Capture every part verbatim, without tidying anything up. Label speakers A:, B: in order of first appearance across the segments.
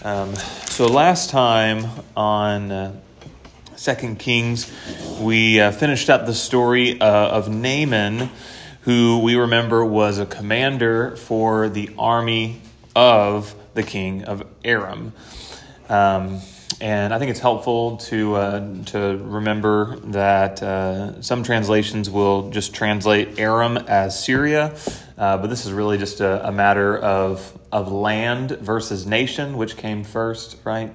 A: Um, so last time on uh, Second Kings, we uh, finished up the story uh, of Naaman, who we remember was a commander for the army of the king of Aram. Um, and I think it's helpful to uh, to remember that uh, some translations will just translate Aram as Syria, uh, but this is really just a, a matter of of land versus nation, which came first, right?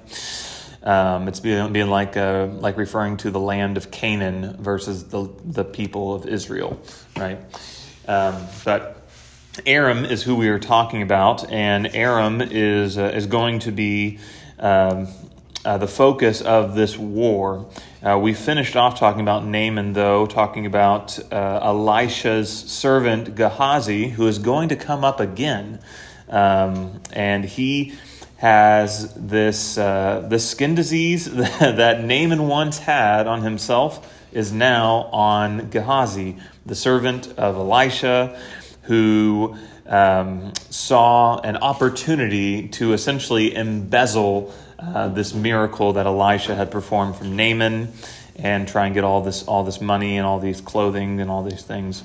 A: Um, it's being, being like uh, like referring to the land of Canaan versus the the people of Israel, right? Um, but Aram is who we are talking about, and Aram is uh, is going to be um, uh, the focus of this war. Uh, we finished off talking about Naaman, though, talking about uh, Elisha's servant Gehazi, who is going to come up again, um, and he has this uh, this skin disease that Naaman once had on himself is now on Gehazi, the servant of Elisha, who um, saw an opportunity to essentially embezzle uh, this miracle that Elisha had performed from Naaman and try and get all this all this money and all these clothing and all these things.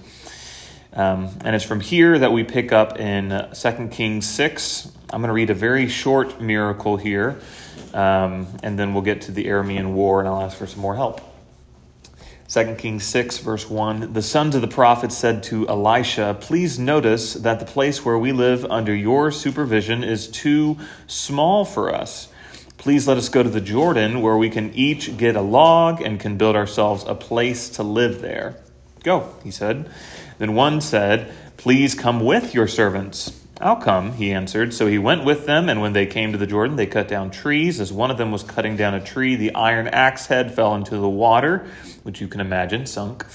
A: Um, and it's from here that we pick up in Second Kings six. I'm going to read a very short miracle here, um, and then we'll get to the Aramean War, and I'll ask for some more help. Second Kings six, verse one, the sons of the prophets said to Elisha, please notice that the place where we live under your supervision is too small for us. Please let us go to the Jordan, where we can each get a log and can build ourselves a place to live there. Go, he said. Then one said, please come with your servants. I'll come, he answered. So he went with them, and when they came to the Jordan, they cut down trees. As one of them was cutting down a tree, the iron axe head fell into the water, which you can imagine sunk.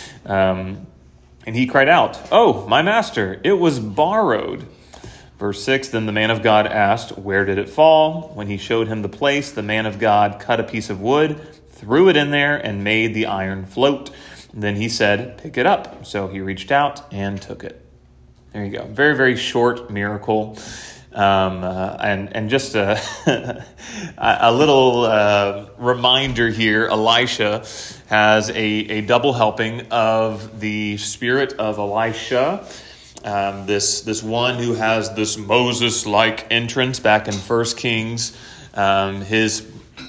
A: Um, and he cried out, oh, my master, it was borrowed. Verse six, then the man of God asked, where did it fall? When he showed him the place, the man of God cut a piece of wood, threw it in there, and made the iron float. Then he said, pick it up. So he reached out and took it. There you go. Very, very short miracle. Um, uh, and, and just a, a little uh, reminder here, Elisha has a, a double helping of the spirit of Elisha. Um, this, this one who has this Moses-like entrance back in First Kings. Um, his...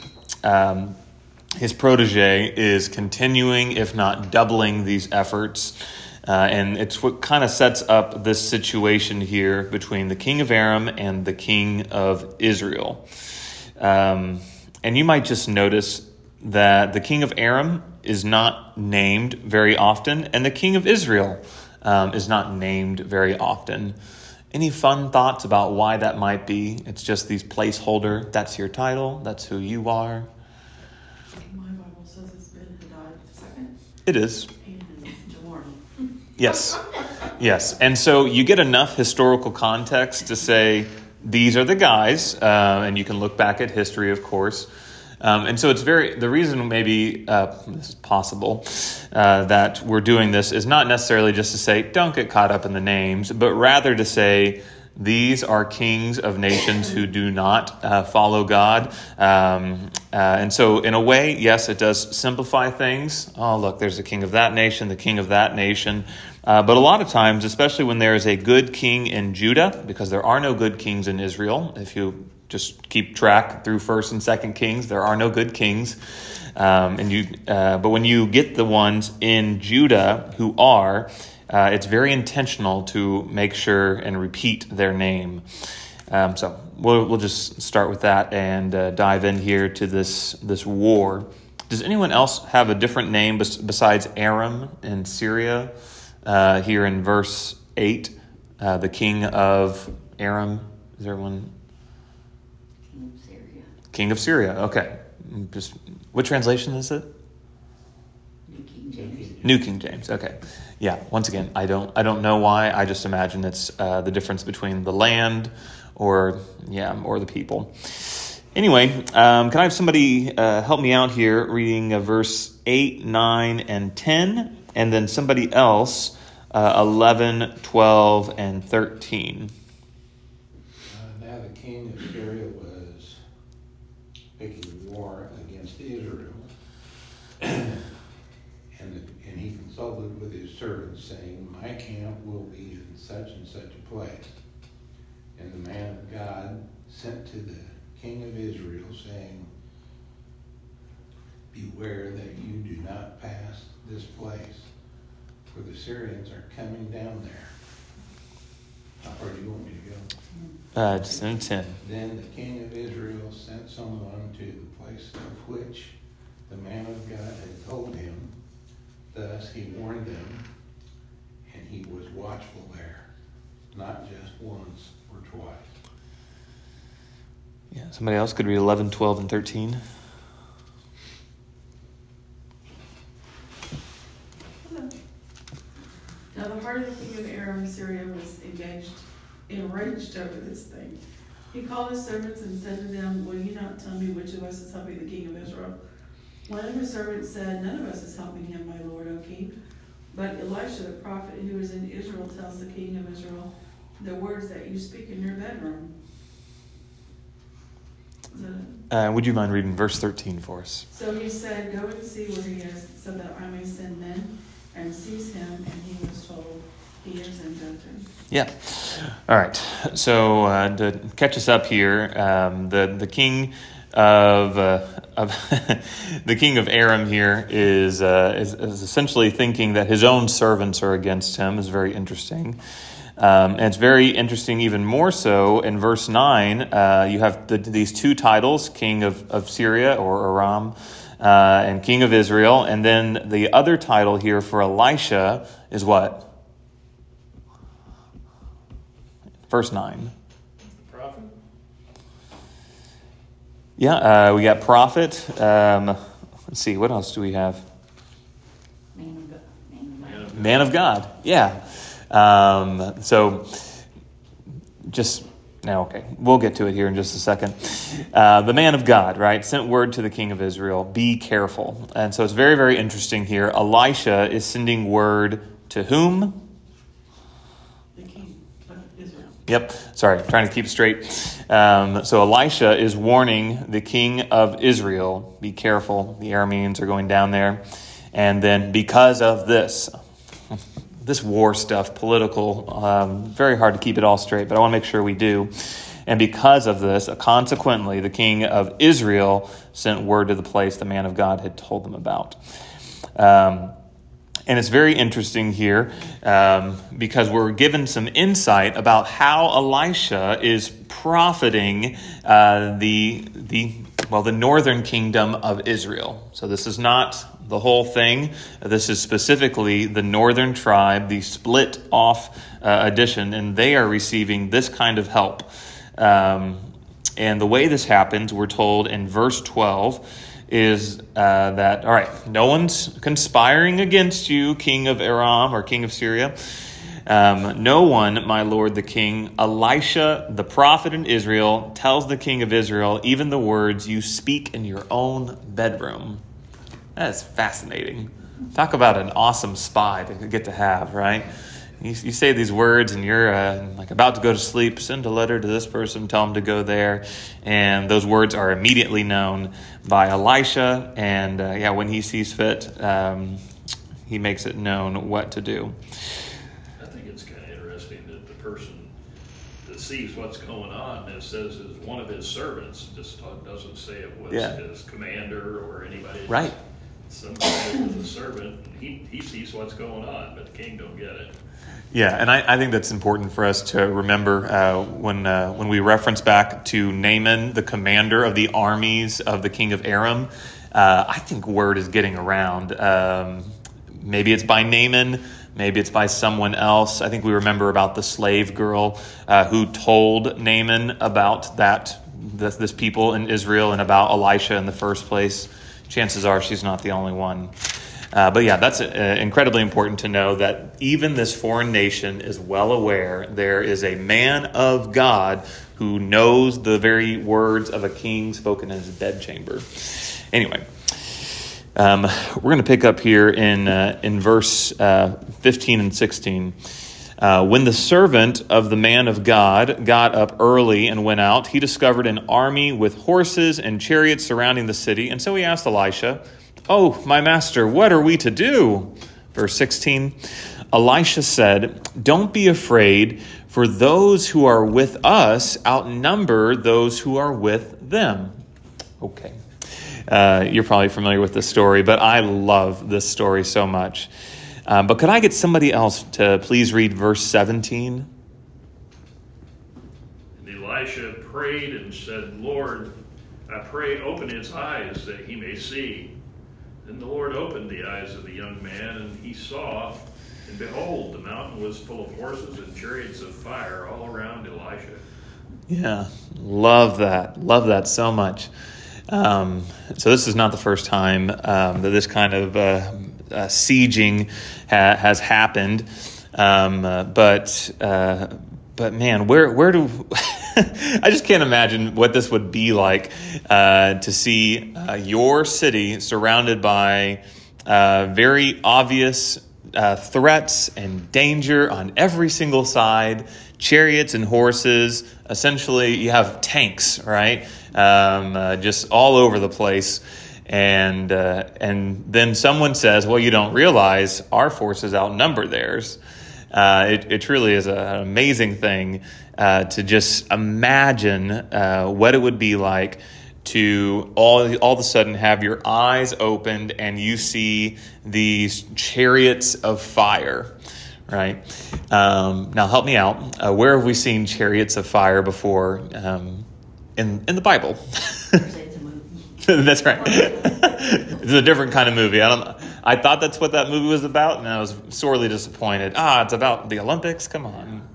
A: Um, His protege is continuing, if not doubling, these efforts. Uh, and it's what kind of sets up this situation here between the king of Aram and the king of Israel. Um, and you might just notice that the king of Aram is not named very often, and the king of Israel um, is not named very often. Any fun thoughts about why that might be? It's just these placeholder. That's your title. That's who you are.
B: My Bible says it's Ben Hadad the second.
A: It is.
B: And Jalorn.
A: Yes. Yes. And so you get enough historical context to say these are the guys, uh, and you can look back at history, of course. Um, and so it's very, the reason maybe uh, this is possible uh, that we're doing this is not necessarily just to say, don't get caught up in the names, but rather to say, these are kings of nations who do not uh, follow God. Um, uh, and so in a way, yes, it does simplify things. Oh, look, there's the king of that nation, the king of that nation. Uh, but a lot of times, especially when there is a good king in Judah, because there are no good kings in Israel, if you just keep track through First and Second Kings, there are no good kings. Um, and you, uh, but when you get the ones in Judah who are, Uh, it's very intentional to make sure and repeat their name. Um, so we'll we'll just start with that and uh, dive in here to this this war. Does anyone else have a different name bes- besides Aram in Syria? Uh, here in verse eight, uh, the king of Aram. Is there one?
B: King of Syria.
A: King of Syria. Okay. Just what translation is it?
B: New King James.
A: New King James. Okay. Yeah, once again, I don't I don't know why. I just imagine it's uh, the difference between the land or, yeah, or the people. Anyway, um, can I have somebody uh, help me out here reading uh, verse eight, nine, and ten, and then somebody else, uh, eleven, twelve, and thirteen.
C: Uh, now the king king of Syria was making war against Israel, and, the, and he consulted with his servants, saying, my camp will be in such and such a place. And the man of God sent to the king of Israel, saying, beware that you do not pass this place, for the Syrians are coming down there. How far do you want me to go?
A: Uh, just in ten.
C: Then the king of Israel sent someone to the place of which the man of God had told him. Thus he warned them, and he was watchful there, not just once or twice.
A: Yeah, somebody else could read eleven, twelve, and thirteen.
B: Now the heart of the king of Aram, Syria, was engaged, enraged over this thing. He called his servants and said to them, will you not tell me which of us is helping the king of Israel? One of his servants said, none of us is helping him, my lord, O king. But Elisha the prophet who is in Israel tells the king of Israel the words that you speak in your bedroom. The,
A: Uh, would you mind reading verse thirteen for us?
B: so he said, go and see where he is, so that I may send men and seize him. And he was told, he is in Dothan.
A: Yeah. All right. So uh, to catch us up here, um, the the king of uh, of the king of Aram here is, uh, is is essentially thinking that his own servants are against him. Is very interesting. Um, and it's very interesting, even more so, in verse nine, uh, you have the, these two titles, King of, of Syria, or Aram, uh, and King of Israel. And then the other title here for Elisha is what? Verse nine.
D: Prophet?
A: Yeah, uh, we got prophet. Um, let's see, what else do we have?
E: Man of God. Man of God.
A: Man of God, yeah. Um, so, just, now, okay, we'll get to it here in just a second. Uh, the man of God, right, sent word to the king of Israel, be careful. And so it's very, very interesting here. Elisha is sending word to whom?
B: The king of Israel.
A: Yep, sorry, trying to keep it straight. Um, so Elisha is warning the king of Israel, be careful, the Arameans are going down there. And then because of this, this war stuff, political, um, very hard to keep it all straight, but I want to make sure we do. And because of this, uh, consequently, the king of Israel sent word to the place the man of God had told them about. Um, and it's very interesting here um, because we're given some insight about how Elisha is profiting uh, the the well the northern kingdom of Israel. So this is not the whole thing. This is specifically the northern tribe, the split off uh, edition, and they are receiving this kind of help. Um, and the way this happens, we're told in verse twelve, is uh, that, all right, no one's conspiring against you, king of Aram or king of Syria. Um, no one, my lord the king, Elisha, the prophet in Israel, tells the king of Israel even the words you speak in your own bedroom. That is fascinating. Talk about an awesome spy to get to have, right? You, you say these words and you're uh, like about to go to sleep, send a letter to this person, tell them to go there. And those words are immediately known by Elisha. And uh, yeah, when he sees fit, um, he makes it known what to do.
D: I think it's kind of interesting that the person that sees what's going on, it says is one of his servants, just doesn't say it was
A: Yeah.
D: his commander or anybody.
A: Right.
D: Some guy was a servant, and he, he sees what's going on, but the king don't get it.
A: Yeah, and I, I think that's important for us to remember uh, when uh, when we reference back to Naaman, the commander of the armies of the king of Aram. Uh, I think word is getting around. Um, maybe it's by Naaman, maybe it's by someone else. I think we remember about the slave girl uh, who told Naaman about that this, this people in Israel and about Elisha in the first place. Chances are she's not the only one. Uh, but yeah, that's uh, incredibly important to know that even this foreign nation is well aware there is a man of God who knows the very words of a king spoken in his bedchamber. Anyway, um, we're going to pick up here in uh, in verse uh, fifteen and sixteen. Uh, when the servant of the man of God got up early and went out, he discovered an army with horses and chariots surrounding the city. And so he asked Elisha, "Oh, my master, what are we to do?" Verse sixteen, Elisha said, "Don't be afraid, for those who are with us outnumber those who are with them." Okay. Uh, you're probably familiar with this story, but I love this story so much. Uh, but could I get somebody else to please read verse seventeen?
D: And Elisha prayed and said, "Lord, I pray, open his eyes that he may see." Then the Lord opened the eyes of the young man, and he saw, and behold, the mountain was full of horses and chariots of fire all around Elisha.
A: Yeah, love that. Love that so much. Um, so this is not the first time um, that this kind of uh, uh, sieging ha- has happened. Um, uh, but uh, but man, where where do I just can't imagine what this would be like uh, to see uh, your city surrounded by uh, very obvious uh, threats and danger on every single side, chariots and horses. Essentially, you have tanks, right? Um, uh, just all over the place. And uh, and then someone says, well, you don't realize our forces outnumber theirs. Uh, it, it truly is a, an amazing thing uh, to just imagine uh, what it would be like to all, all of a sudden have your eyes opened and you see these chariots of fire, right? Um, now, help me out. Uh, where have we seen chariots of fire before um, in in the Bible?
E: It's a movie.
A: That's right. It's a different kind of movie. I don't. I thought that's what that movie was about, and I was sorely disappointed. Ah, it's about the Olympics. Come on.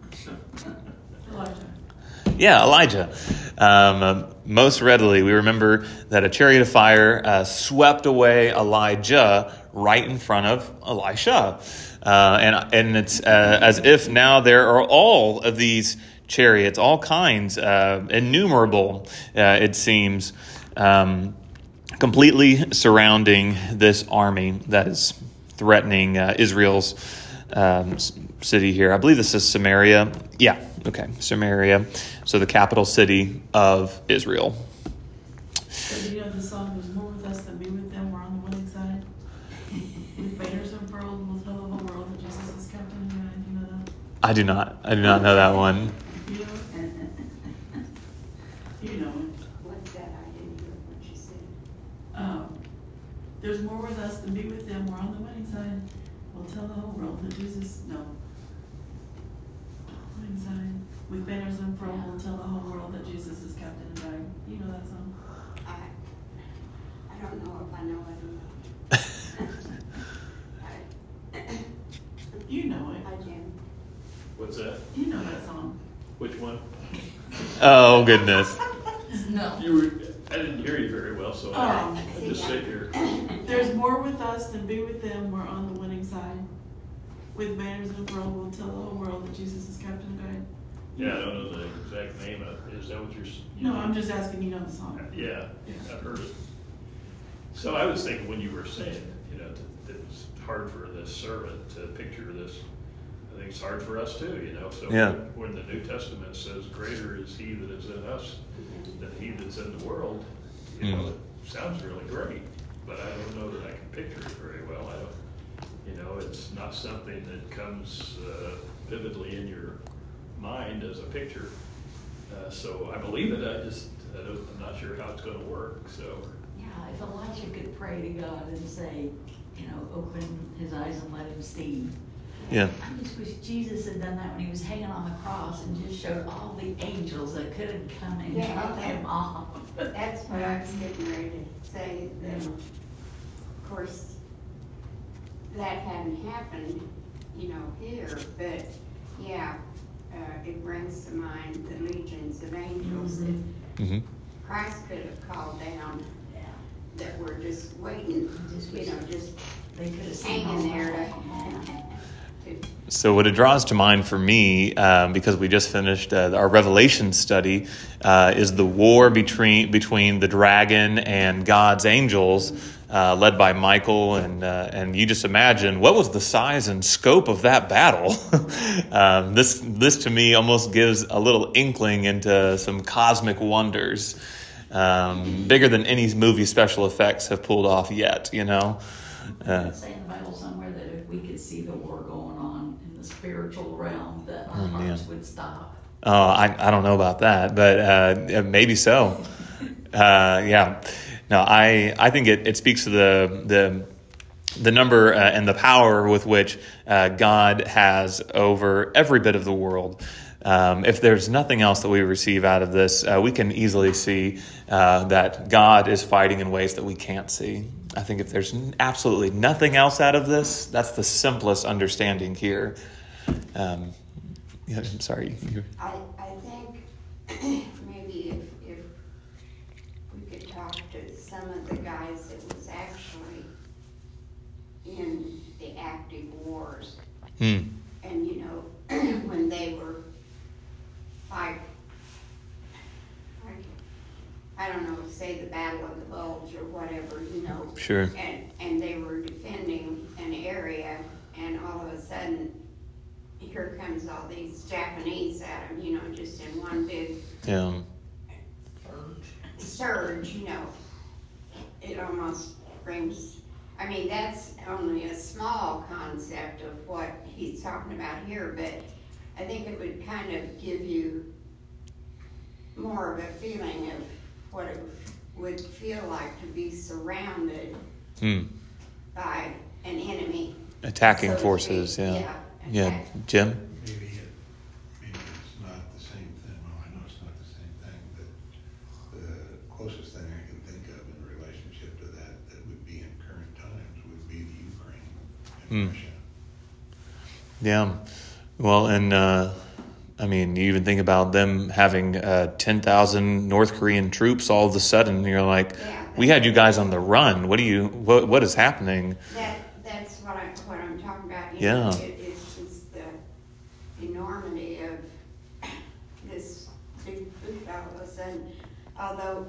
B: Elijah.
A: Yeah, Elijah. Um, uh, most readily, we remember that a chariot of fire uh, swept away Elijah right in front of Elisha, uh, and and it's uh, as if now there are all of these chariots, all kinds, uh, innumerable. Uh, it seems. Um, completely surrounding this army that is threatening uh, Israel's um, city here. I believe this is Samaria. Yeah, okay, Samaria. So the capital city of Israel.
B: So do you know the song was more with us than be with them? We're on the winning side. With banners unfurled, we'll tell the whole world that Jesus is captain and guide. You know that?
A: I do not. I do not know that one.
B: You know? You know it.
F: What's that? I didn't hear what you said.
B: Um, there's more with us than be with them. We're on the winning side. We'll tell the whole world that Jesus, no. Winning side. With banners unfurled, we'll tell the whole world that Jesus is captain and guide. You know that song?
F: I, I don't know if I know it or not. I,
B: You know it.
F: I do.
D: What's that?
B: You know that song.
D: Which one?
A: Oh, goodness.
E: No.
D: You were. I didn't hear you very well, so I,
B: Oh.
D: I just sit here.
B: There's more with us than be with them. We're on the winning side. With banners unfurled, we'll tell the whole world that Jesus is captain and guide.
D: Yeah, I don't know the exact name of it. Is that what you're? s- you
B: No,
D: know?
B: I'm just asking you know the song.
D: Yeah, I've heard it. So I was thinking when you were saying, you know, that, that it's hard for this servant to picture this. I think it's hard for us too, you know. So
A: Yeah.
D: when the New Testament says, "Greater is He that is in us than he that's in the world," you know,
A: Mm.
D: it sounds really great, but I don't know that I can picture it very well. I don't, you know, it's not something that comes uh, vividly in your mind as a picture. Uh, so I believe it. I just, I don't, I'm not sure how it's going to work. So
E: Yeah, if Elijah could pray to God and say, you know, open his eyes and let him see.
A: Yeah.
E: I just wish Jesus had done that when he was hanging on the cross and just showed all the angels that could have come and
F: Yeah,
E: dropped
F: that-
E: him off.
F: That's what I was getting ready to say. That, of course, that hadn't happened, you know, here, but yeah, uh, it brings to mind the legions of angels that
A: Mm-hmm.
F: Christ could have called down
E: Yeah,
F: that were just waiting,
E: Just
F: you know, just
E: they could have seen all
F: hanging there
E: that.
F: to,
A: So what it draws to mind for me, um, because we just finished uh, our Revelation study, uh, is the war between between the dragon and God's angels, uh, led by Michael. And uh, and you just imagine, what was the size and scope of that battle? um, this this to me almost gives a little inkling into some cosmic wonders, um, bigger than any movie special effects have pulled off yet. You know. Uh,
E: It's say in the Bible somewhere that if we could see the war going on in the spiritual realm, that our
A: Oh, man.
E: hearts would stop.
A: Oh, I, I don't know about that, but uh, maybe so. Uh, yeah. No, I I think it, it speaks to the the the number uh, and the power with which uh, God has over every bit of the world. Um, if there's nothing else that we receive out of this, uh, we can easily see uh, that God is fighting in ways that we can't see. I think if there's absolutely nothing else out of this, that's the simplest understanding here. Um, yeah, I'm sorry. You,
F: I, I think maybe if, if we could talk to some of the guys that was actually in the active wars,
A: hmm.
F: and you know, when they were like, I don't know, say the Battle of the Bulge or whatever, you know.
A: Sure.
F: And, and they were defending an area, and all of a sudden, here comes all these Japanese at them, you know, just in one big
A: Yeah.
F: surge, you know. It almost brings, I mean, that's only a small concept of what he's talking about here, but I think it would kind of give you more of a feeling of what it would feel like to be surrounded
A: Hmm.
F: by an enemy.
A: Attacking
F: so to
A: forces,
F: speak.
A: yeah.
F: Yeah.
A: Yeah. Jim?
C: Maybe it, maybe it's not the same thing, well, I know it's not the same thing, but the closest thing I can think of in relationship to that, that would be in current times, would be the Ukraine and
A: Hmm.
C: Russia.
A: Yeah. Well, and uh, I mean, you even think about them having uh, ten thousand North Korean troops all of a sudden. You're like,
F: Yeah,
A: we had you guys on the run. What do you? What What is happening?
F: That, that's what I'm, what I'm talking about. You
A: Yeah.
F: know, it, it's just the enormity of this big boot all of a sudden. Although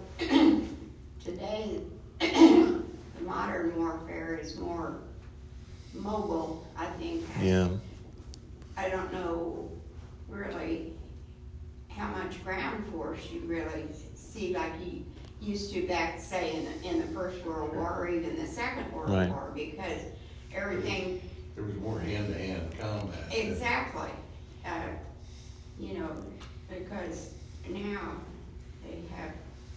F: today the modern warfare is more mobile, I think.
A: Yeah.
F: I don't know really how much ground force you really see like you used to back, say, in the, in the First World War or even the Second World
A: Right.
F: War, because everything,
C: There was more hand-to-hand combat.
F: exactly, uh, you know, because now they have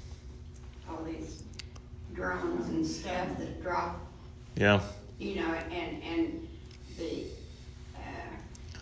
F: all these drones and stuff that drop,
A: Yeah.
F: you know, and, and the uh,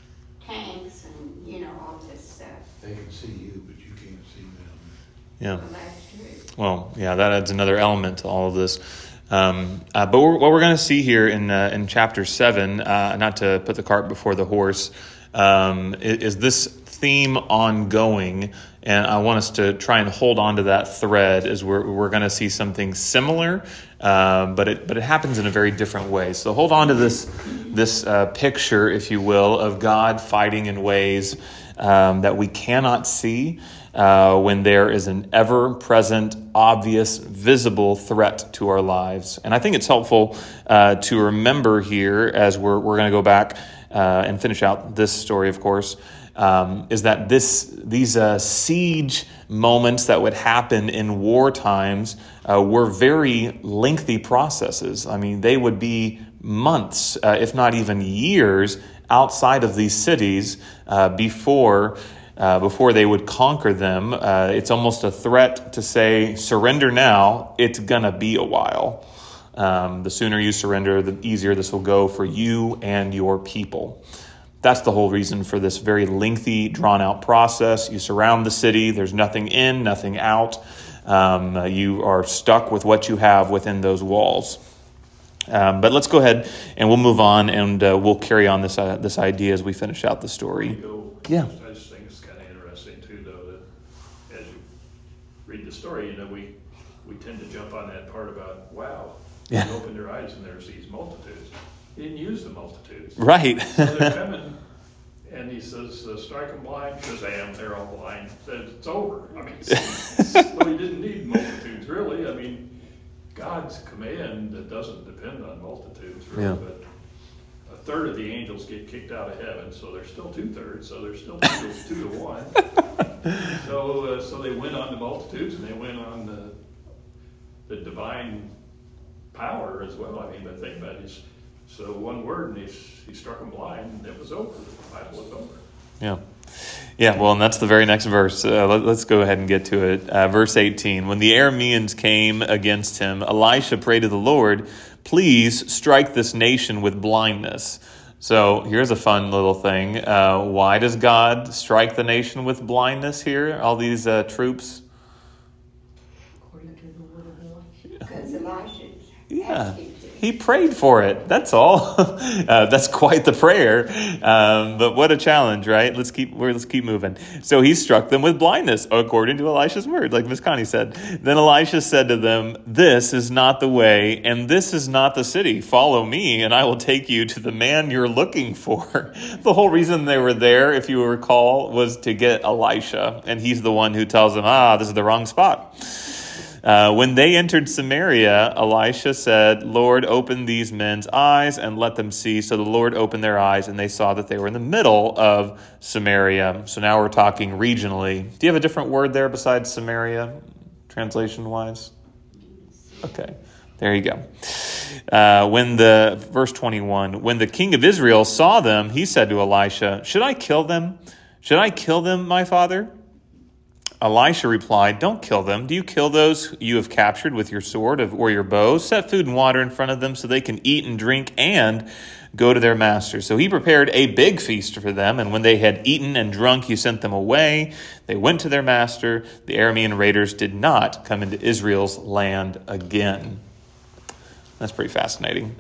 F: tanks and, you know, all this stuff.
C: They can see you, but you can't see them.
A: Yeah.
F: Well, that's true.
A: Well, yeah, that adds another element to all of this. Um, uh, but we're, what we're going to see here in uh, in chapter seven, uh, not to put the cart before the horse, um, is, is this theme ongoing, and I want us to try and hold on to that thread as we're we're going to see something similar, uh, but it but it happens in a very different way. So hold on to this this uh, picture, if you will, of God fighting in ways um, that we cannot see. Uh, when there is an ever-present, obvious, visible threat to our lives. And I think it's helpful uh, to remember here, as we're we're going to go back uh, and finish out this story, of course, um, is that this these uh, siege moments that would happen in war times uh, were very lengthy processes. I mean, they would be months, uh, if not even years, outside of these cities uh, before... Uh, before they would conquer them. Uh, it's almost a threat to say, surrender now, it's going to be a while. Um, the sooner you surrender, the easier this will go for you and your people. That's the whole reason for this very lengthy, drawn-out process. You surround the city. There's nothing in, nothing out. Um, uh, you are stuck with what you have within those walls. Um, but let's go ahead and we'll move on, and uh, we'll carry on this uh, this idea as we finish out the story.
D: Go.
A: Yeah.
D: I just think it's kind of interesting too, though, that as you read the story, you know, we we tend to jump on that part about, wow,
A: Yeah.
D: you open your eyes and there's these multitudes. He didn't use the multitudes.
A: Right.
D: So they're coming, and he says, uh, strike them blind. Shazam, they're all blind. Said, it's over. I mean, well, he didn't need multitudes, really. I mean, God's command that doesn't depend on multitudes, really.
A: Yeah.
D: But a third of the angels get kicked out of heaven, so there's still two-thirds, so there's still two to, two to one. So, uh, so they went on the multitudes, and they went on the, the divine power as well. I mean, but think about it. So one word, and he, he struck them blind, and it was over. The battle was over.
A: Yeah. Yeah, well, and that's the very next verse. Uh, let, let's go ahead and get to it. Uh, verse eighteen. When the Arameans came against him, Elisha prayed to the Lord, please strike this nation with blindness. So here's a fun little thing. Uh, why does God strike the nation with blindness here? All these uh, troops?
E: According to the word of Elisha.
F: Because Elisha's
A: Yeah.
F: asking to.
A: He prayed for it. That's all. uh, that's quite the prayer. Um, but what a challenge, right? Let's keep we're, let's keep moving. So he struck them with blindness, according to Elisha's word, like Miss Connie said. Then Elisha said to them, this is not the way, and this is not the city. Follow me, and I will take you to the man you're looking for. The whole reason they were there, if you recall, was to get Elisha. And he's the one who tells them, ah, this is the wrong spot. Uh, when they entered Samaria, Elisha said, Lord, open these men's eyes and let them see. So the Lord opened their eyes, and they saw that they were in the middle of Samaria. So now we're talking regionally. Do you have a different word there besides Samaria, translation-wise? Okay, there you go. Uh, when the, verse twenty-one, when the king of Israel saw them, he said to Elisha, should I kill them? Should I kill them, my father? Elisha replied, don't kill them. Do you kill those you have captured with your sword or your bow? Set food and water in front of them so they can eat and drink and go to their master. So he prepared a big feast for them, and when they had eaten and drunk, he sent them away. They went to their master. The Aramean raiders did not come into Israel's land again. That's pretty fascinating.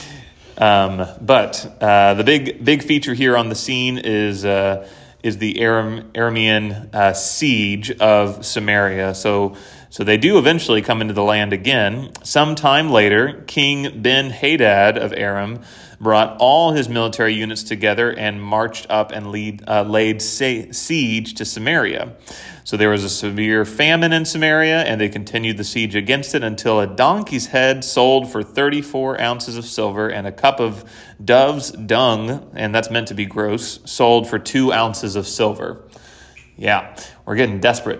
A: Um, but uh, the big big feature here on the scene is... Uh, is the Aram, Aramean uh, siege of Samaria. So, so they do eventually come into the land again. Sometime later, King Ben-Hadad of Aram brought all his military units together and marched up and lead, uh, laid sa- siege to Samaria. So there was a severe famine in Samaria, and they continued the siege against it until a donkey's head sold for thirty-four ounces of silver, and a cup of dove's dung, and that's meant to be gross, sold for two ounces of silver. Yeah, we're getting desperate.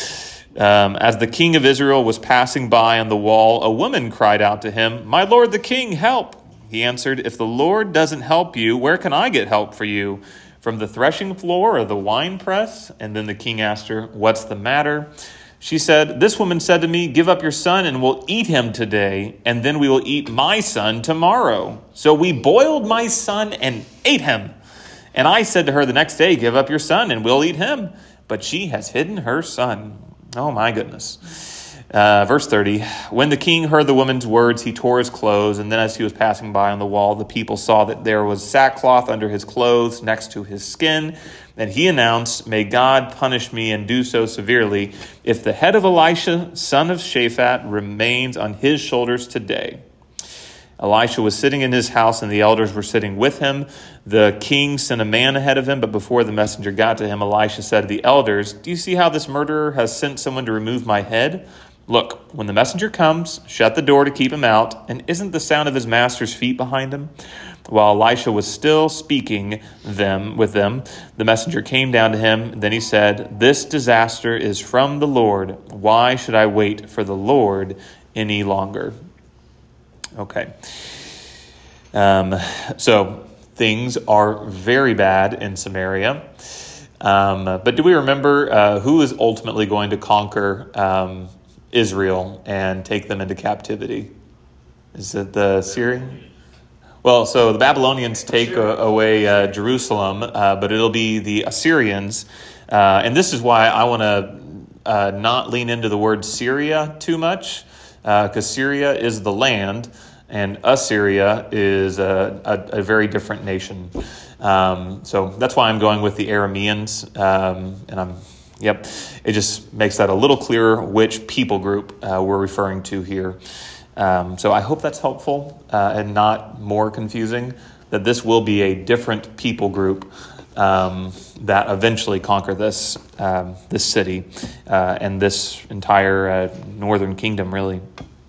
A: Um, as the king of Israel was passing by on the wall, a woman cried out to him, my lord the king, help! He answered, if the Lord doesn't help you, where can I get help for you? From the threshing floor or the winepress? And then the king asked her, what's the matter? She said, this woman said to me, give up your son and we'll eat him today, and then we will eat my son tomorrow. So we boiled my son and ate him. And I said to her the next day, give up your son and we'll eat him. But she has hidden her son. Oh my goodness. Uh, verse thirty, when the king heard the woman's words, he tore his clothes, and then as he was passing by on the wall, the people saw that there was sackcloth under his clothes next to his skin, and he announced, may God punish me and do so severely if the head of Elisha, son of Shaphat, remains on his shoulders today. Elisha was sitting in his house, and the elders were sitting with him. The king sent a man ahead of him, but before the messenger got to him, Elisha said to the elders, do you see how this murderer has sent someone to remove my head? Look, when the messenger comes, shut the door to keep him out, and isn't the sound of his master's feet behind him? While Elisha was still speaking them with them, the messenger came down to him. Then he said, this disaster is from the Lord. Why should I wait for the Lord any longer? Okay. Um, so things are very bad in Samaria. Um, but do we remember uh, who is ultimately going to conquer um, Israel and take them into captivity? Is it the Syrian? Well, so the Babylonians take a, away uh, Jerusalem, uh, but it'll be the Assyrians. Uh, and this is why I want to uh, not lean into the word Syria too much, because uh, Syria is the land, and Assyria is a, a, a very different nation. Um, so that's why I'm going with the Arameans, um, and I'm, yep, it just makes that a little clearer which people group uh, we're referring to here. Um, so I hope that's helpful uh, and not more confusing, that this will be a different people group um, that eventually conquer this um, this city uh, and this entire uh, northern kingdom, really.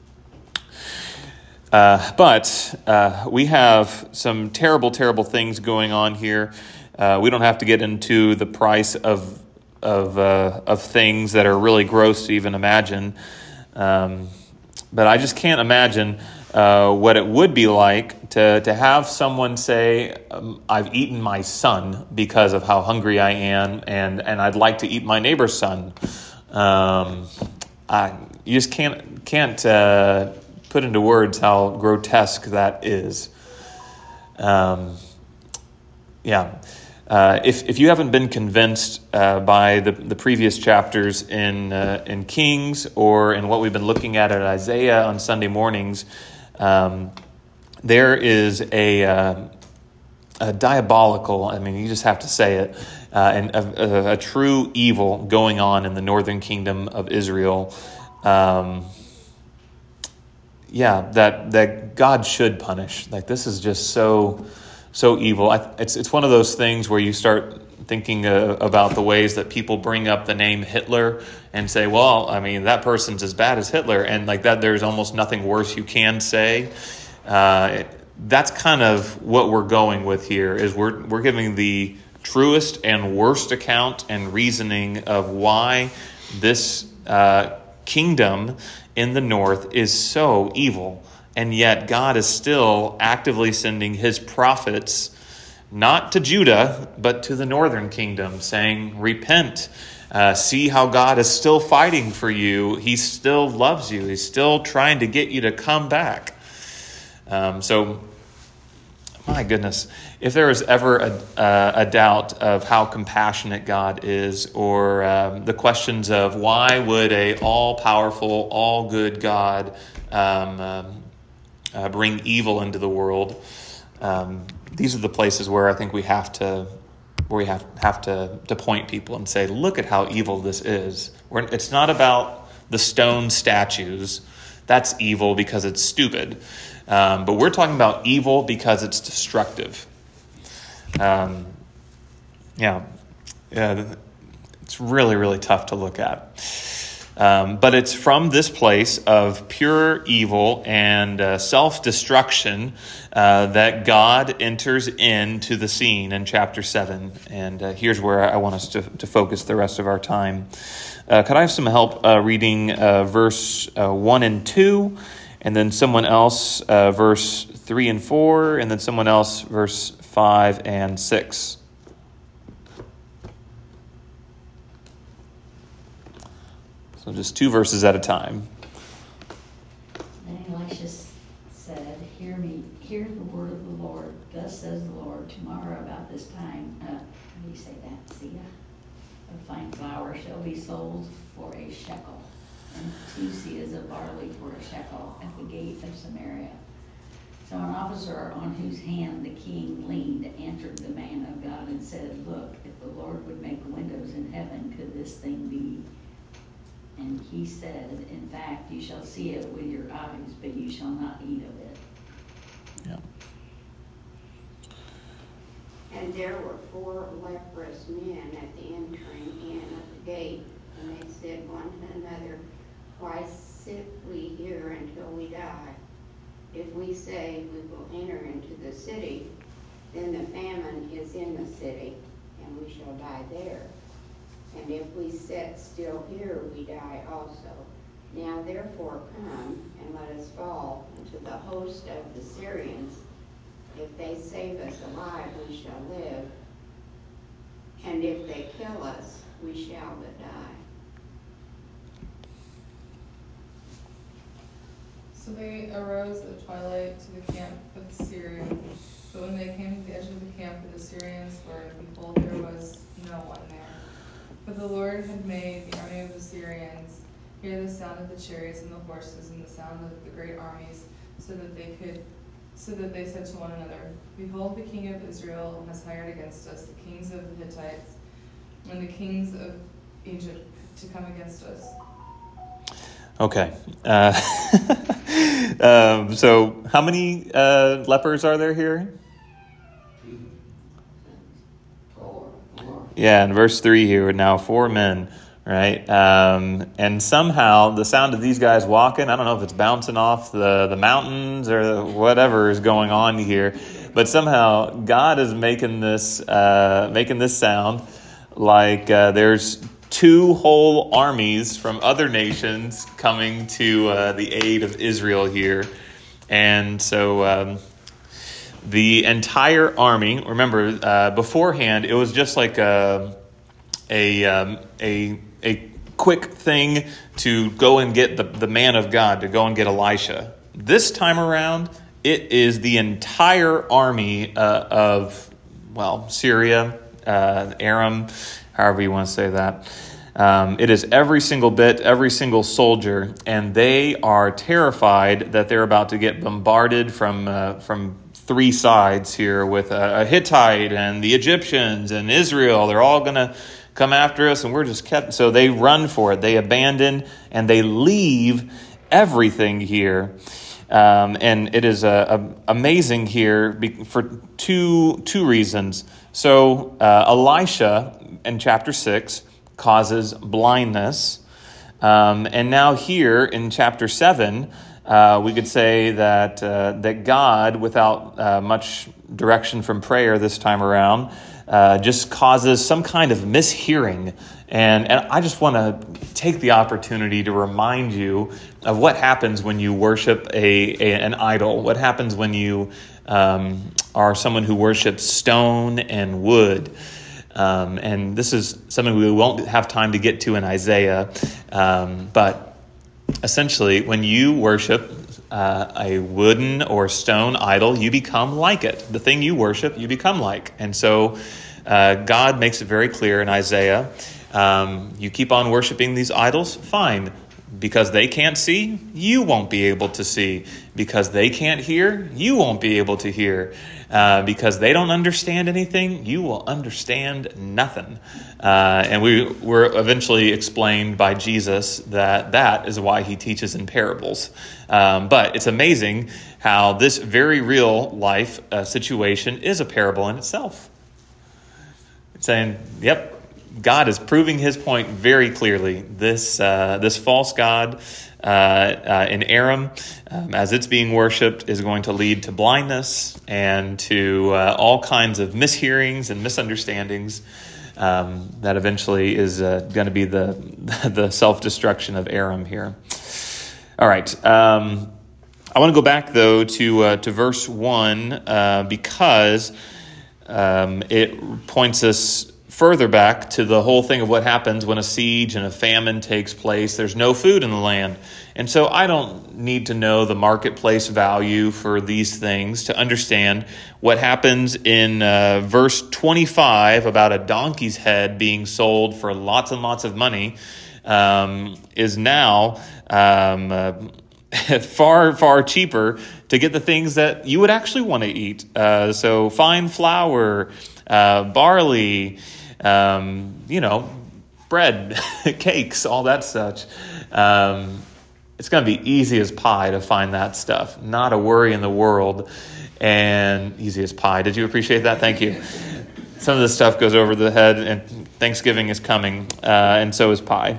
A: Uh, but uh, we have some terrible, terrible things going on here. Uh, we don't have to get into the price of of uh, of things that are really gross to even imagine. Um, but I just can't imagine uh, what it would be like to to have someone say, um, "I've eaten my son because of how hungry I am, and and I'd like to eat my neighbor's son." Um, I you just can't can't. Uh, put into words how grotesque that is. Um, yeah. Uh, if if you haven't been convinced uh, by the, the previous chapters in uh, in Kings or in what we've been looking at in Isaiah on Sunday mornings, um, there is a, uh, a diabolical, I mean, you just have to say it, uh, and a, a, a true evil going on in the northern kingdom of Israel. Um Yeah, that that God should punish. Like, this is just so so evil. I, it's it's one of those things where you start thinking uh, about the ways that people bring up the name Hitler and say, "Well, I mean, that person's as bad as Hitler," and like that, there's almost nothing worse you can say. Uh, that's kind of what we're going with here. Is we're we're giving the truest and worst account and reasoning of why this uh, kingdom in the north is so evil, and yet God is still actively sending his prophets, not to Judah, but to the northern kingdom, saying, repent, uh, see how God is still fighting for you. He still loves you. He's still trying to get you to come back. Um, so, my goodness, if there is ever a, uh, a doubt of how compassionate God is, or um, the questions of why would a all-powerful, all-good God um, um, uh, bring evil into the world, um, these are the places where I think we have to, where we have have to to point people and say, look at how evil this is. We're, it's not about the stone statues. That's evil because it's stupid. Um, but we're talking about evil because it's destructive. Um, yeah, yeah, it's really, really tough to look at. Um, but it's from this place of pure evil and uh, self-destruction uh, that God enters into the scene in chapter seven. And uh, here's where I want us to, to focus the rest of our time. Uh, could I have some help uh, reading uh, verse uh, one and two, and then someone else uh, verse three and four, and then someone else verse five and six? So just two verses at a time.
E: Then Elisha said, Hear me, hear the word of the Lord. Thus says the Lord, tomorrow about this time, uh, how do you say that? See ya? A fine flour shall be sold for a shekel, and two seahs of barley for a shekel at the gate of Samaria. So an officer on whose hand the king leaned answered the man of God and said, Look, if the Lord would make windows in heaven, could this thing be? And he said, in fact, you shall see it with your eyes, but you shall not eat of it.
A: Yeah.
F: And there were four leprous men at the entering in of the gate, and they said one to another, Why sit we here until we die? If we say we will enter into the city, then the famine is in the city, and we shall die there. And if we sit still here, we die also. Now therefore come, and let us fall into the host of the Syrians. If they save us alive, we shall live. And if they kill us, we shall but die.
G: So they arose at twilight to the camp of the Syrians. But when they came to the edge of the camp where the Syrians were, behold, there was no one there. For the Lord had made the army of the Syrians hear the sound of the chariots and the horses and the sound of the great armies, so that they could, so that they said to one another, Behold, the king of Israel has hired against us the kings of the Hittites and the kings of Egypt to come against us.
A: Okay. Uh, um, so how many uh, lepers are there here?
E: Four. Four.
A: Yeah, in verse three here, now four men, right? Um, and somehow the sound of these guys walking, I don't know if it's bouncing off the, the mountains or whatever is going on here, but somehow God is making this uh, making this sound like uh, there's two whole armies from other nations coming to uh, the aid of Israel here. And so um, the entire army, remember, uh, beforehand, it was just like a, a, um, a, a quick thing to go and get the, the man of God, to go and get Elisha. This time around, it is the entire army uh, of, well, Syria, uh, Aram, however you want to say that. Um, it is every single bit, every single soldier, and they are terrified that they're about to get bombarded from uh, from three sides here with a, a Hittite and the Egyptians and Israel. They're all going to come after us, and we're just kept. So they run for it. They abandon and they leave everything here. Um, and it is uh, amazing here for two two reasons. So uh, Elisha in chapter six causes blindness. Um, and now here in chapter seven, uh, we could say that uh, that God, without uh, much direction from prayer this time around, uh, just causes some kind of mishearing. And, and I just want to take the opportunity to remind you of what happens when you worship a, a an idol. What happens when you um, are someone who worships stone and wood. Um, and this is something we won't have time to get to in Isaiah. Um, but essentially, when you worship uh, a wooden or stone idol, you become like it. The thing you worship, you become like. And so uh, God makes it very clear in Isaiah, um, you keep on worshiping these idols, fine. Because they can't see, you won't be able to see. Because they can't hear, you won't be able to hear. Uh, because they don't understand anything, you will understand nothing. Uh, and we were eventually explained by Jesus that that is why he teaches in parables. Um, but it's amazing how this very real life uh, situation is a parable in itself. It's saying, yep, God is proving his point very clearly. This uh, this false god uh, uh, in Aram, um, as it's being worshipped, is going to lead to blindness and to uh, all kinds of mishearings and misunderstandings. Um, that eventually is uh, going to be the the self-destruction of Aram here. All right. Um, I want to go back though to uh, to verse one uh, because um, it points us further back to the whole thing of what happens when a siege and a famine takes place. There's no food in the land. And so I don't need to know the marketplace value for these things to understand what happens in uh, verse twenty-five about a donkey's head being sold for lots and lots of money um, is now um, uh, far, far cheaper to get the things that you would actually want to eat. Uh, so fine flour, uh, barley, Um, you know, bread, cakes, all that such. Um, it's going to be easy as pie to find that stuff. Not a worry in the world. And easy as pie. Did you appreciate that? Thank you. Some of this stuff goes over the head, and Thanksgiving is coming, uh, and so is pie.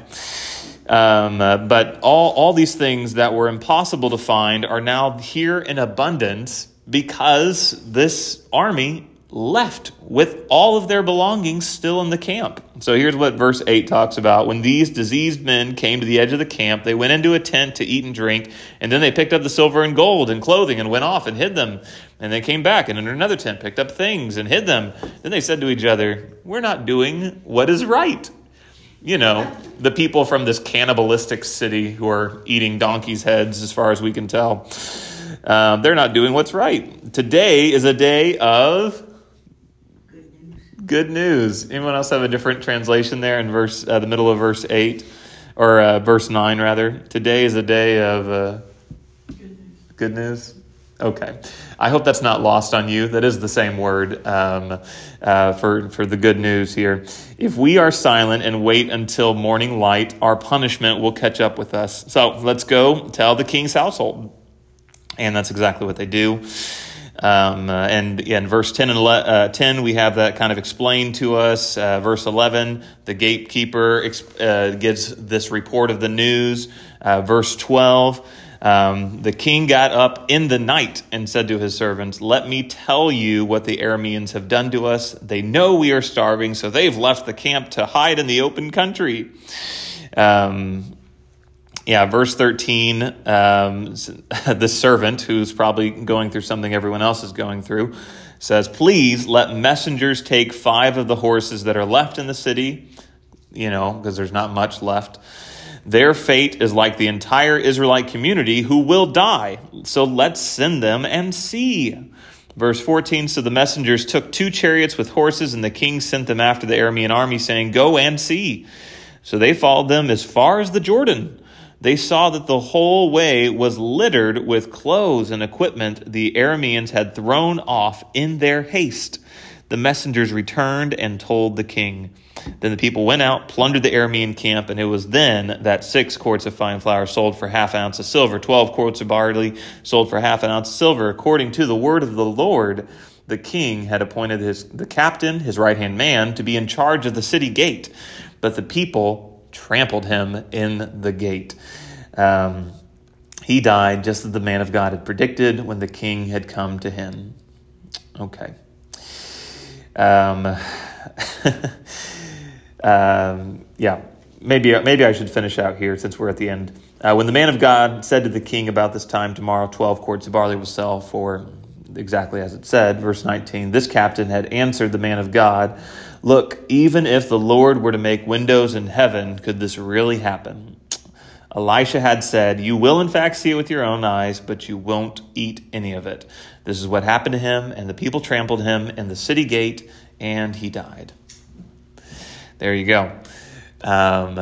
A: Um, uh, but all, all these things that were impossible to find are now here in abundance because this army left with all of their belongings still in the camp. So here's what verse eight talks about. When these diseased men came to the edge of the camp, they went into a tent to eat and drink, and then they picked up the silver and gold and clothing and went off and hid them. And they came back and in another tent picked up things and hid them. Then they said to each other, we're not doing what is right. You know, the people from this cannibalistic city who are eating donkeys' heads, as far as we can tell, um, they're not doing what's right. Today is a day of good news. Anyone else have a different translation there in verse, uh, the middle of verse eight, or uh, verse nine rather? Today is a day of uh, good news. Good news. Okay, I hope that's not lost on you. That is the same word um, uh, for for the good news here. If we are silent and wait until morning light, our punishment will catch up with us. So let's go tell the king's household. And that's exactly what they do. Um, uh, and yeah, in verse ten and ele- uh, ten, we have that kind of explained to us. Uh, verse eleven, the gatekeeper exp- uh, gives this report of the news. Uh, verse twelve, um, the king got up in the night and said to his servants, "Let me tell you what the Arameans have done to us. They know we are starving, so they've left the camp to hide in the open country." Um, Yeah, verse thirteen, um, the servant, who's probably going through something everyone else is going through, says, "Please let messengers take five of the horses that are left in the city," you know, because there's not much left. "Their fate is like the entire Israelite community who will die. So let's send them and see." Verse fourteen, so the messengers took two chariots with horses, and the king sent them after the Aramean army, saying, "Go and see." So they followed them as far as the Jordan. They saw that the whole way was littered with clothes and equipment the Arameans had thrown off in their haste. The messengers returned and told the king. Then the people went out, plundered the Aramean camp, and it was then that six quarts of fine flour sold for half an ounce of silver, twelve quarts of barley sold for half an ounce of silver. According to the word of the Lord, the king had appointed his the captain, his right-hand man, to be in charge of the city gate. But the people trampled him in the gate. Um, he died just as the man of God had predicted when the king had come to him. Okay. Um, um, yeah, maybe maybe I should finish out here since we're at the end. Uh, when the man of God said to the king, "About this time tomorrow, twelve quarts of barley will sell for," exactly as it said, verse nineteen, this captain had answered the man of God, "Look, even if the Lord were to make windows in heaven, could this really happen?" Elisha had said, "You will in fact see it with your own eyes, but you won't eat any of it." This is what happened to him, and the people trampled him in the city gate, and he died. There you go. Um,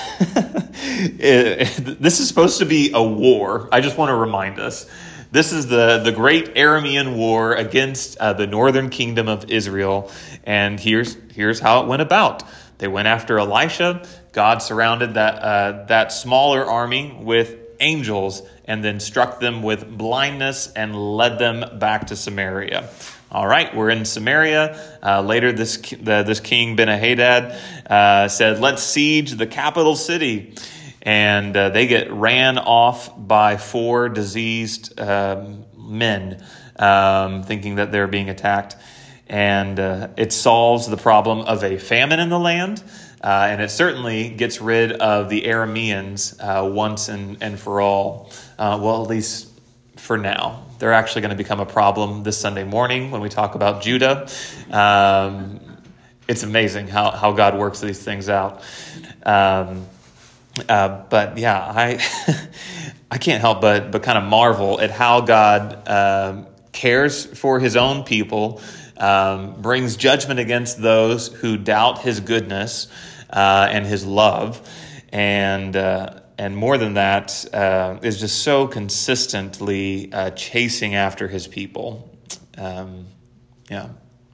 A: it, it, this is supposed to be a war. I just want to remind us. This is the, the great Aramean war against uh, the northern kingdom of Israel. And here's here's how it went about. They went after Elisha. God surrounded that uh, that smaller army with angels and then struck them with blindness and led them back to Samaria. All right, we're in Samaria. Uh, later, this the, this king Ben-Hadad uh, said, "Let's siege the capital city." And uh, they get ran off by four diseased um, men, um, thinking that they're being attacked. And uh, it solves the problem of a famine in the land. Uh, and it certainly gets rid of the Arameans uh, once and, and for all. Uh, well, at least for now. They're actually going to become a problem this Sunday morning when we talk about Judah. Um, it's amazing how, how God works these things out. Um, uh, but yeah, I I can't help but but kind of marvel at how God uh, cares for his own people, um, brings judgment against those who doubt his goodness uh, and his love, and uh, and more than that, uh, is just so consistently uh, chasing after his people. Um, yeah.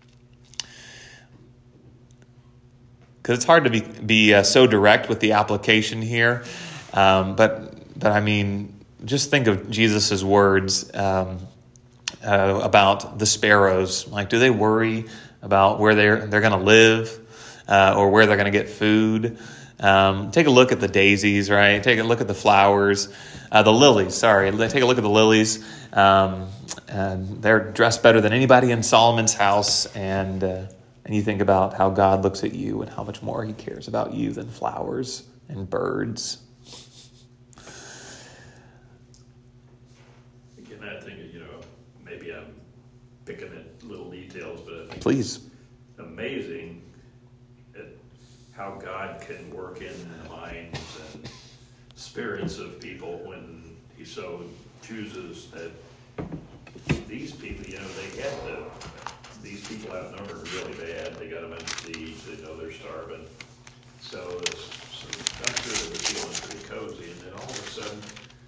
A: Because it's hard to be be uh, so direct with the application here, um, but but I mean, just think of Jesus's words um, uh, about the sparrows. Like, do they worry about where they're they're going to live uh, or where they're going to get food? Um, take a look at the daisies, right? Take a look at the flowers, uh, the lilies. Sorry, take a look at the lilies. Um, and they're dressed better than anybody in Solomon's house, and. Uh, And you think about how God looks at you and how much more he cares about you than flowers and birds.
D: Again, I think, you know, maybe I'm picking at little details, but I think
A: Please.
D: it's amazing at how God can work in the minds and spirits of people when he so chooses that these people, you know, they had to... These people outnumbered really bad. They got them in siege. They know they're starving. So, it's, so I'm sure they were feeling pretty cozy. And then all of a sudden,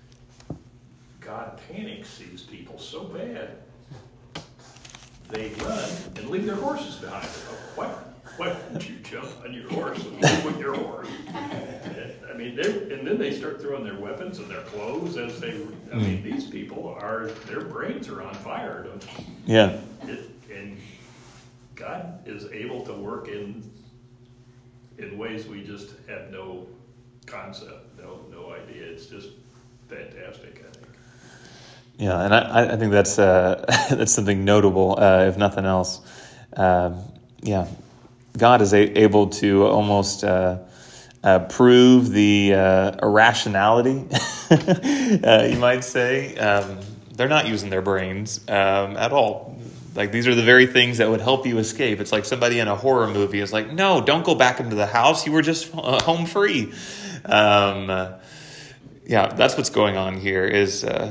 D: God panics these people so bad, they run and leave their horses behind. They go, what? why don't you jump on your horse and move with your horse? And, I mean, they and then they start throwing their weapons and their clothes as they. I mean, these people are their brains are on fire. Don't you?
A: Yeah.
D: It, and God is able to work in in ways we just have no concept, no no idea. It's just fantastic, I think.
A: Yeah, and I, I think that's uh, that's something notable, uh, if nothing else. Um, yeah, God is a- able to almost uh, uh, prove the uh, irrationality, uh, you might say. Um, they're not using their brains um, at all. Like, these are the very things that would help you escape. It's like somebody in a horror movie is like, no, don't go back into the house. You were just uh, home free. Um, uh, yeah, that's what's going on here is uh,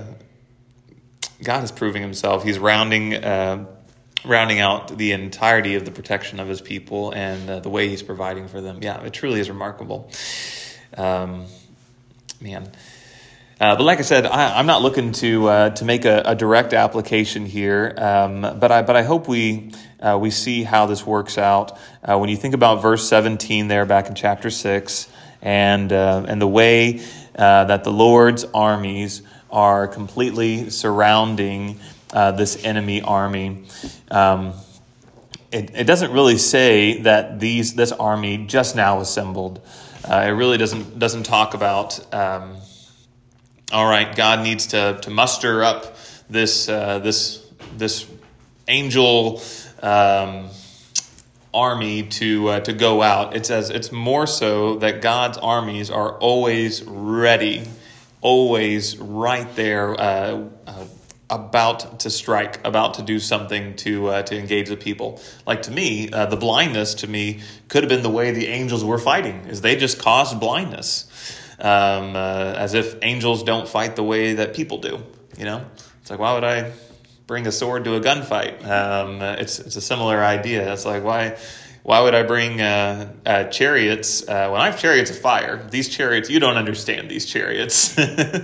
A: God is proving himself. He's rounding uh, rounding out the entirety of the protection of his people and uh, the way he's providing for them. Yeah, it truly is remarkable. Um, man. Uh, but like I said, I, I'm not looking to uh, to make a, a direct application here, um, but I but I hope we uh, we see how this works out. Uh, when you think about verse seventeen there back in chapter six, and uh, and the way uh, that the Lord's armies are completely surrounding uh, this enemy army. Um, it, it doesn't really say that these this army just now assembled. Uh, it really doesn't doesn't talk about. Um, All right, God needs to to muster up this uh, this this angel um, army to uh, to go out. It says it's more so that God's armies are always ready, always right there, uh, uh, about to strike, about to do something to uh, to engage the people. Like to me, uh, the blindness to me could have been the way the angels were fighting, is they just caused blindness. Um, uh, as if angels don't fight the way that people do, you know? It's like, why would I bring a sword to a gunfight? Um, uh, it's it's a similar idea. It's like, why why would I bring uh, uh, chariots uh, when I have chariots of fire? These chariots, you don't understand these chariots.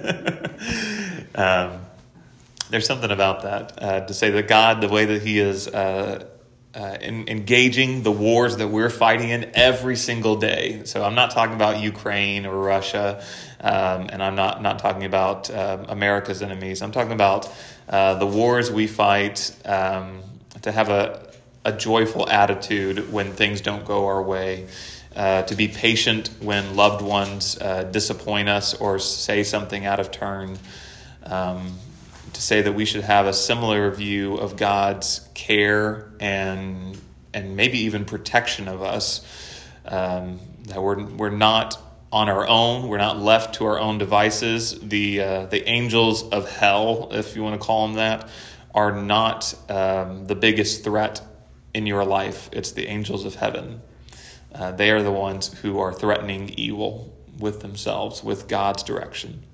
A: um, there's something about that, uh, to say that God, the way that he is uh, Uh, in, engaging the wars that we're fighting in every single day. So I'm not talking about Ukraine or Russia, um, and I'm not not talking about uh, America's enemies. I'm talking about uh, the wars we fight, um, to have a, a joyful attitude when things don't go our way, uh, to be patient when loved ones uh, disappoint us or say something out of turn, um, to say that we should have a similar view of God's care and and maybe even protection of us, um, that we're we're not on our own, we're not left to our own devices. The uh, the angels of hell, if you want to call them that, are not um, the biggest threat in your life. It's the angels of heaven. Uh, they are the ones who are threatening evil with themselves, with God's direction.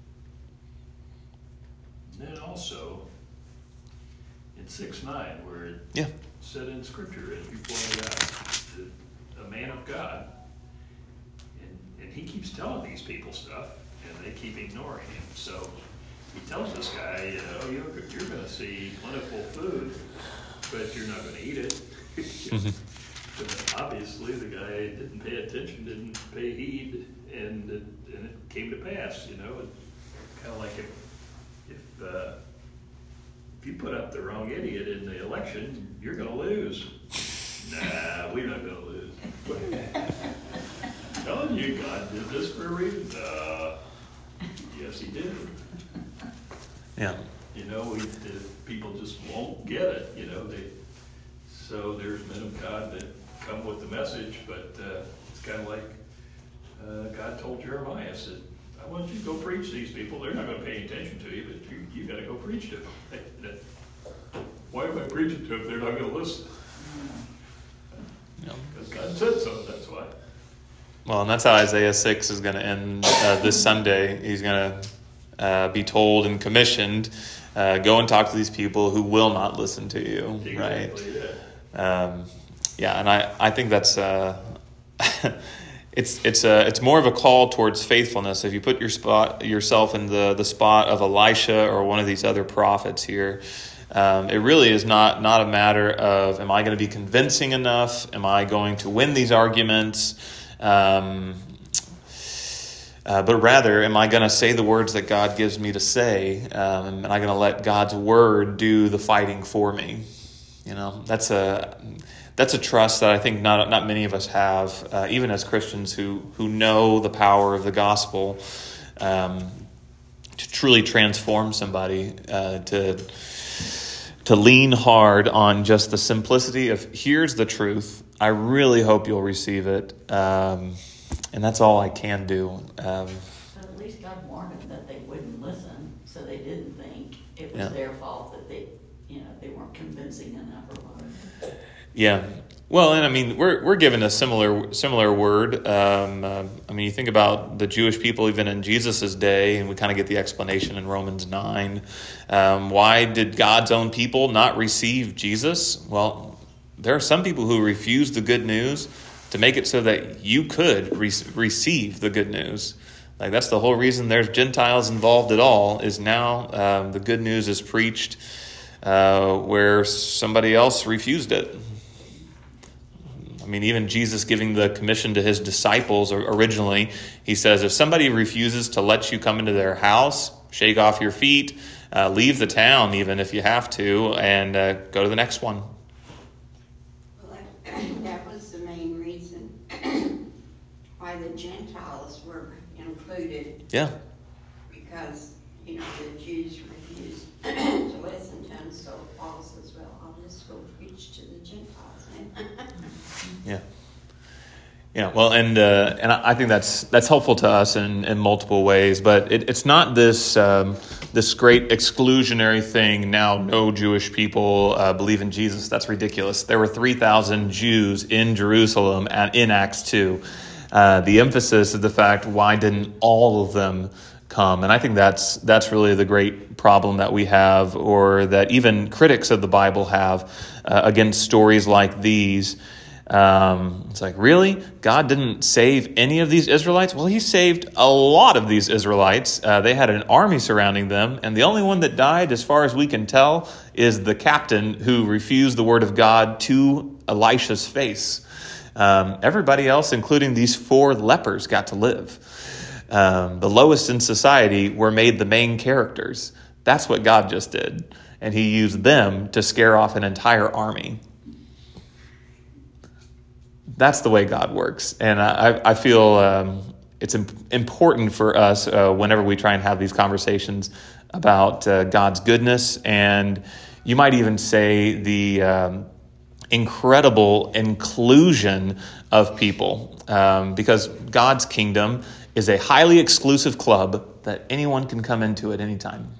D: And then also, in six nine, where it
A: Yeah.
D: said in Scripture, as you pointed out, that a man of God, and, and he keeps telling these people stuff, and they keep ignoring him. So he tells this guy, you know, you're, you're going to see plentiful food, but you're not going to eat it.
A: Mm-hmm.
D: But obviously, the guy didn't pay attention, didn't pay heed, and it, and it came to pass, you know. Kind of like if If uh, if you put up the wrong idiot in the election, you're going to lose. Nah, we're not going to lose. I'm telling you, God did this for a reason. Uh, yes, he did.
A: Yeah.
D: You know, we, the people just won't get it. You know, they. So there's men of God that come with the message, but uh, it's kind of like uh, God told Jeremiah, said, I want you to go preach to these people. They're not going to pay attention to you, but you, you got to go preach to them. Why am I preaching to them if they're not going to listen? Because God said so, that's why.
A: Well, and that's how Isaiah six is going to end uh, this Sunday. He's going to uh, be told and commissioned, uh, go and talk to these people who will not listen to you,
D: Exactly,
A: right?
D: Yeah.
A: Um, yeah, and I, I think that's... Uh, It's it's a it's more of a call towards faithfulness. If you put your spot yourself in the, the spot of Elisha or one of these other prophets here, Um, it really is not, not a matter of, am I going to be convincing enough? Am I going to win these arguments? Um, uh, but rather, am I going to say the words that God gives me to say? Um, am I going to let God's word do the fighting for me? You know, that's a that's a trust that I think not not many of us have, uh, even as Christians who who know the power of the gospel, um, to truly transform somebody, uh, to to lean hard on just the simplicity of, here's the truth. I really hope you'll receive it, um, and that's all I can do. Um,
E: But at least God warned them that they wouldn't listen, so they didn't think it was
A: Yeah.
E: their fault that they, you know, they weren't convincing enough or whatever.
A: Yeah. Well, and I mean, we're we're given a similar similar word. Um, uh, I mean, you think about the Jewish people even in Jesus' day, and we kind of get the explanation in Romans nine. Um, why did God's own people not receive Jesus? Well, there are some people who refuse the good news to make it so that you could re- receive the good news. Like, that's the whole reason there's Gentiles involved at all, is now um, the good news is preached uh, where somebody else refused it. I mean, even Jesus giving the commission to his disciples originally, he says, if somebody refuses to let you come into their house, shake off your feet, uh, leave the town even if you have to, and uh, go to the next one.
F: Well, that, that was the main reason why the Gentiles were included,
A: Yeah.
F: because, you know, the Jews refused to listen to him, so Paul says, well, I'll just go preach to the Gentiles.
A: Yeah. Yeah, well, and uh, and I think that's that's helpful to us in, in multiple ways, but it, it's not this um, this great exclusionary thing. Now, no Jewish people uh, believe in Jesus. That's ridiculous. There were three thousand Jews in Jerusalem at, in Acts two. Uh, the emphasis is the fact, why didn't all of them come? And I think that's that's really the great problem that we have, or that even critics of the Bible have uh, against stories like these. Um, it's like, really? God didn't save any of these Israelites? Well, he saved a lot of these Israelites. Uh, they had an army surrounding them, and the only one that died, as far as we can tell, is the captain who refused the word of God to Elisha's face. Um, everybody else, including these four lepers, got to live. Um, the lowest in society were made the main characters. That's what God just did. And he used them to scare off an entire army. That's the way God works. And I, I feel um, it's imp- important for us uh, whenever we try and have these conversations about uh, God's goodness, and you might even say the um, incredible inclusion of people, um, because God's kingdom is a highly exclusive club that anyone can come into at any time.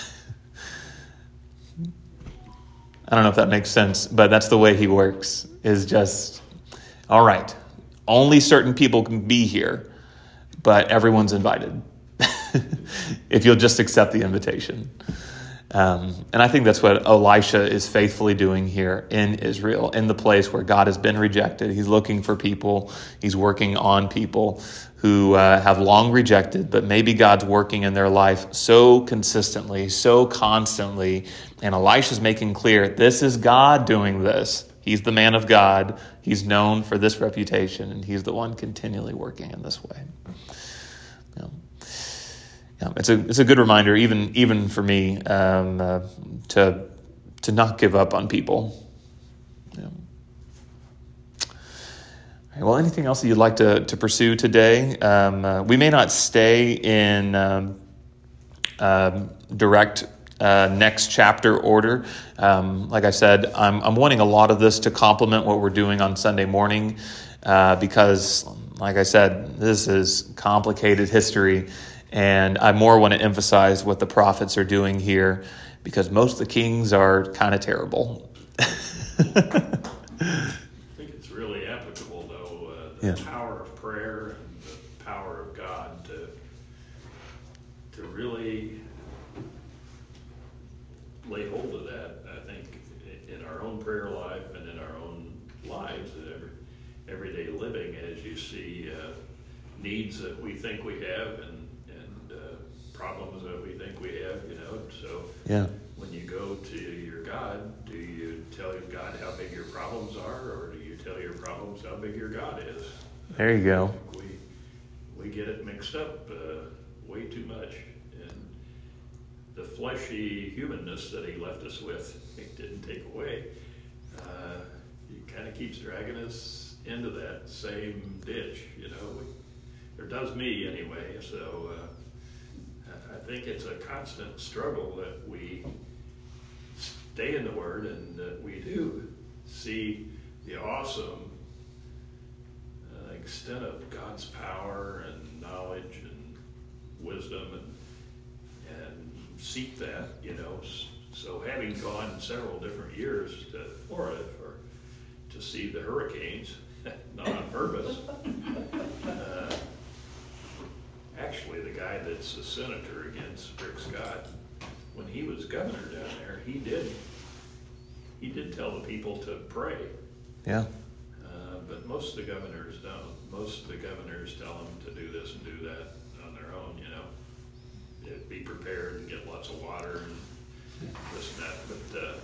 A: I don't know if that makes sense, but that's the way he works, is just, all right, only certain people can be here, but everyone's invited if you'll just accept the invitation. Um, and I think that's what Elisha is faithfully doing here in Israel, in the place where God has been rejected. He's looking for people. He's working on people who uh, have long rejected, but maybe God's working in their life so consistently, so constantly. And Elisha's making clear, this is God doing this. He's the man of God. He's known for this reputation, and he's the one continually working in this way. Yeah. Yeah, it's a it's a good reminder, even even for me, um, uh, to to not give up on people. Yeah. All right, well, anything else that you'd like to to pursue today? Um, uh, we may not stay in um, um, direct uh, next chapter order. Um, like I said, I'm I'm wanting a lot of this to complement what we're doing on Sunday morning, uh, because, like I said, this is complicated history. And I more want to emphasize what the prophets are doing here, because most of the kings are kind of terrible.
D: I think it's really applicable, though, uh, the
A: Yeah.
D: power of prayer and the power of God to to really lay hold of that. I think in our own prayer life and in our own lives, in every, everyday living, as you see uh, needs that we think we have and problems that we think we have, you know, so
A: Yeah.
D: when you go to your It's how big your God is.
A: There you go.
D: We, we get it mixed up uh, way too much. And the fleshy humanness that he left us with, he didn't take away. Uh, he kind of keeps dragging us into that same ditch, you know. We, or does me anyway. So uh, I think it's a constant struggle that we stay in the Word and that we do see the awesome uh, extent of God's power and knowledge and wisdom, and and seek that, you know. So having gone several different years to Florida for to see the hurricanes, not on purpose. Uh, actually, the guy that's the senator against Rick Scott, when he was governor down there, he did he did tell the people to pray.
A: Yeah.
D: Uh, but most of the governors don't. Most of the governors tell them to do this and do that on their own, you know. They'd be prepared and get lots of water and this and that. But uh,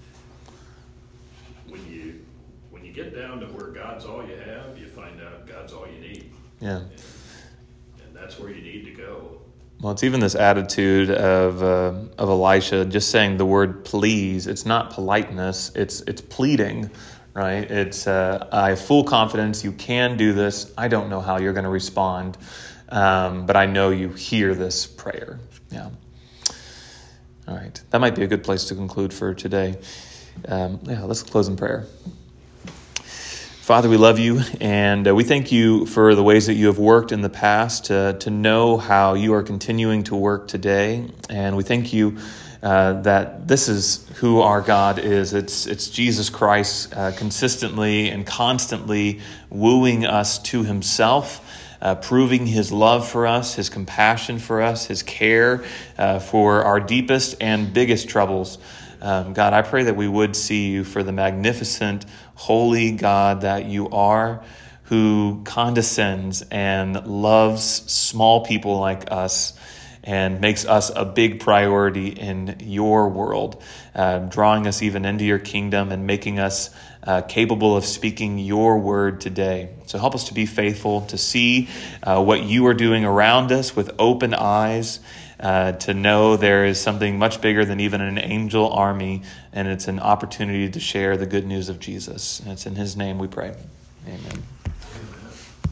D: when you when you get down to where God's all you have, you find out God's all you need.
A: Yeah.
D: And, and that's where you need to go.
A: Well, it's even this attitude of uh, of Elisha just saying the word please. It's not politeness. It's it's pleading, right? It's uh, I have full confidence you can do this. I don't know how you're going to respond, um, but I know you hear this prayer. Yeah. All right. That might be a good place to conclude for today. Um, yeah, let's close in prayer. Father, we love you, and uh, we thank you for the ways that you have worked in the past uh, to know how you are continuing to work today. And we thank you uh, that this is who our God is. It's it's Jesus Christ uh, consistently and constantly wooing us to himself, uh, proving his love for us, his compassion for us, his care uh, for our deepest and biggest troubles. Um, God, I pray that we would see you for the magnificent, holy God that you are, who condescends and loves small people like us and makes us a big priority in your world, uh, drawing us even into your kingdom and making us uh, capable of speaking your word today. So help us to be faithful, to see uh, what you are doing around us with open eyes, Uh, to know there is something much bigger than even an angel army, and it's an opportunity to share the good news of Jesus. And it's in his name we pray. Amen.